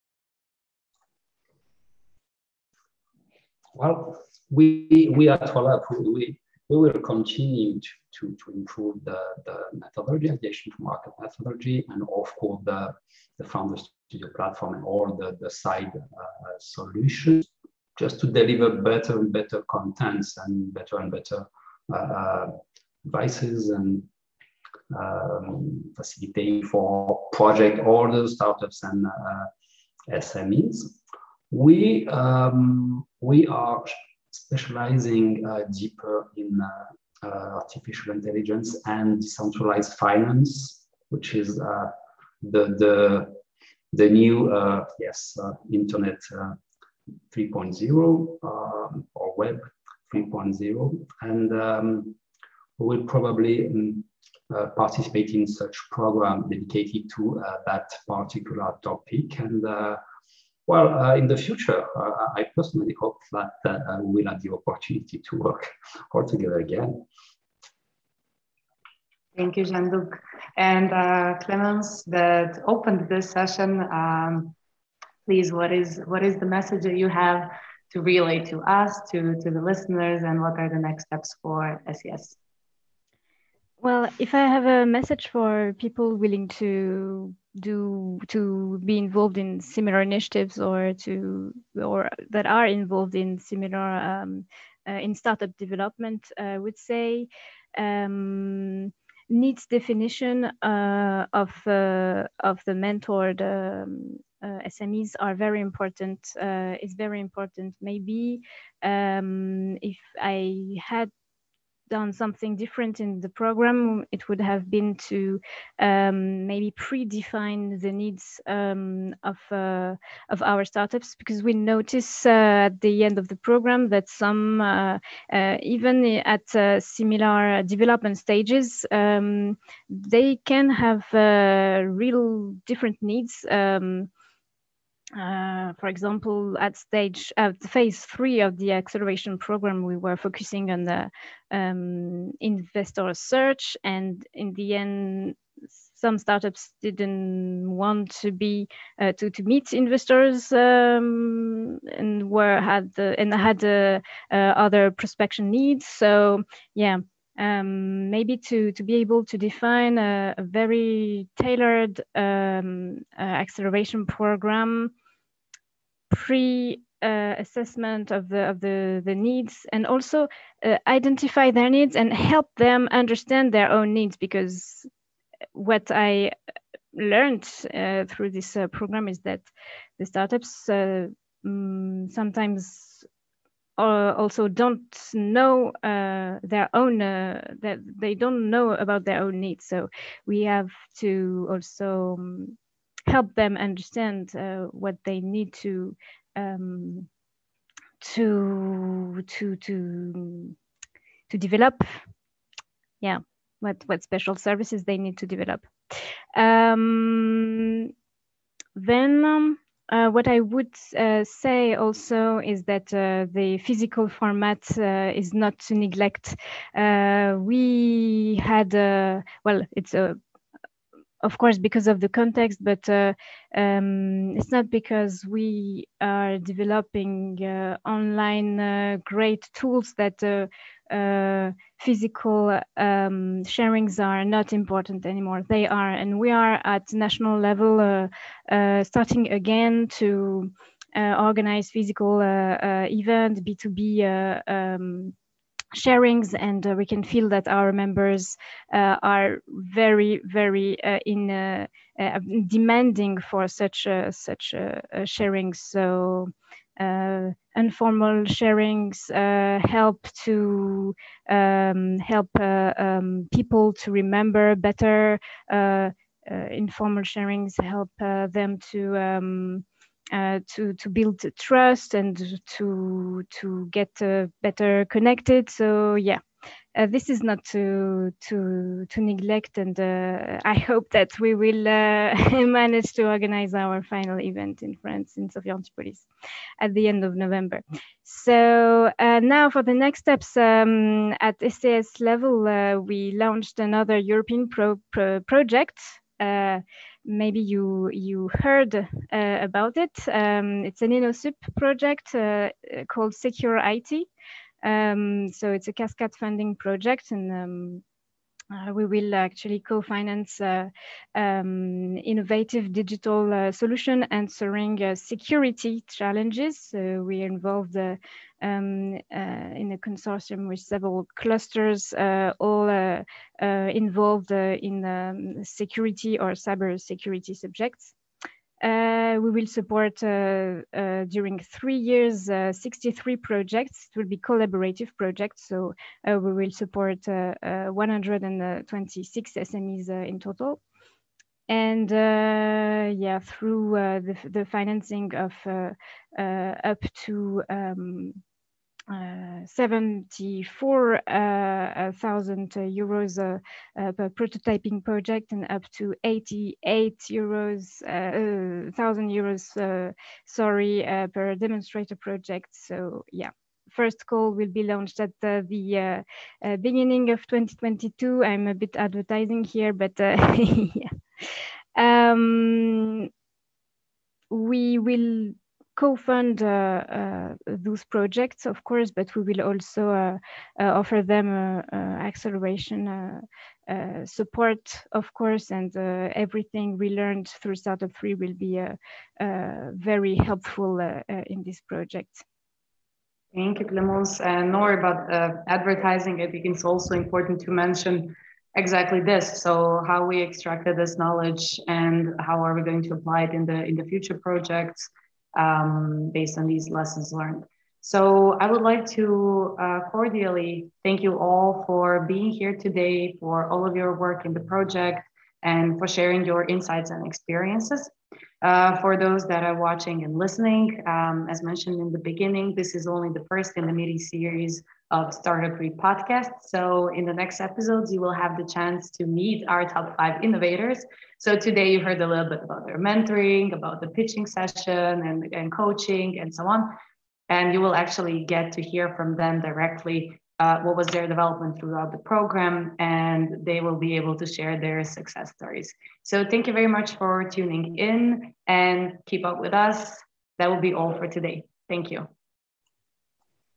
Well, we at HOLAP, we will continue to improve the methodology, aviation to market methodology, and of course the Founder Studio platform and all the side solutions, just to deliver better and better contents and better devices and facilitating for project orders, startups, and SMEs. We are specializing deeper in artificial intelligence and decentralized finance, which is the new internet 3.0 or web 3.0, and we will probably participate in such program dedicated to that particular topic. And in the future, I personally hope that we will have the opportunity to work all together again.
Thank you, Jean-Luc. And Clemence, that opened this session, please, what is the message that you have to relay to us, to the listeners, and what are the next steps for SES?
Well, if I have a message for people willing to be involved in similar initiatives or that are involved in similar in startup development, I would say needs definition of the mentored SMEs are very important. Is very important. Maybe if I had done something different in the program, it would have been to maybe predefine the needs of our startups, because we notice at the end of the program that some, even at similar development stages, they can have real different needs. For example, at phase 3 of the acceleration program, we were focusing on the investor search, and in the end, some startups didn't want to be to meet investors and had other prospection needs. So yeah. Maybe to be able to define a very tailored acceleration program, pre-assessment of the needs, and also identify their needs and help them understand their own needs, because what I learned through this program is that the startups sometimes also don't know their own, that they don't know about their own needs. So we have to also help them understand what they need to develop. Yeah, what special services they need to develop. Then what I would say also is that the physical format is not to neglect. We had, well, it's of course because of the context, but it's not because we are developing online great tools that physical sharings are not important anymore. They are, and we are at national level starting again to organize physical event, B2B sharings, and we can feel that our members are very, very demanding for such sharings. So informal sharings help to people to remember better. Informal sharings help them to build trust and to get better connected. So yeah, this is not to neglect, and I hope that we will manage to organize our final event in France, in Sophia Antipolis, at the end of November. So now for the next steps, at STS level, we launched another European project. Maybe you heard about it. It's an InnoSup project called Secure IT. So it's a cascade funding project, and we will actually co-finance innovative digital solution answering security challenges. So we are involved in a consortium with several clusters, all involved in security or cyber security subjects. We will support during 3 years 63 projects. It will be collaborative projects, so we will support 126 SMEs in total. And yeah, through the financing of up to 74,000 euros per prototyping project, and up to 88,000 euros per demonstrator project. So yeah, first call will be launched at the beginning of 2022. I'm a bit advertising here, but yeah. We will co-fund those projects, of course, but we will also offer them acceleration support, of course, and everything we learned through Startup 3 will be very helpful in this project.
Thank you, Clemence. And more about advertising, I think it's also important to mention exactly this. So how we extracted this knowledge and how are we going to apply it in the future projects based on these lessons learned. So I would like to cordially thank you all for being here today, for all of your work in the project, and for sharing your insights and experiences. For those that are watching and listening, as mentioned in the beginning, this is only the first in the mini series of Startup 3 podcast. So in the next episodes, you will have the chance to meet our top 5 innovators. So today you heard a little bit about their mentoring, about the pitching session and coaching and so on. And you will actually get to hear from them directly what was their development throughout the program, and they will be able to share their success stories. So thank you very much for tuning in, and keep up with us. That will be all for today. Thank you.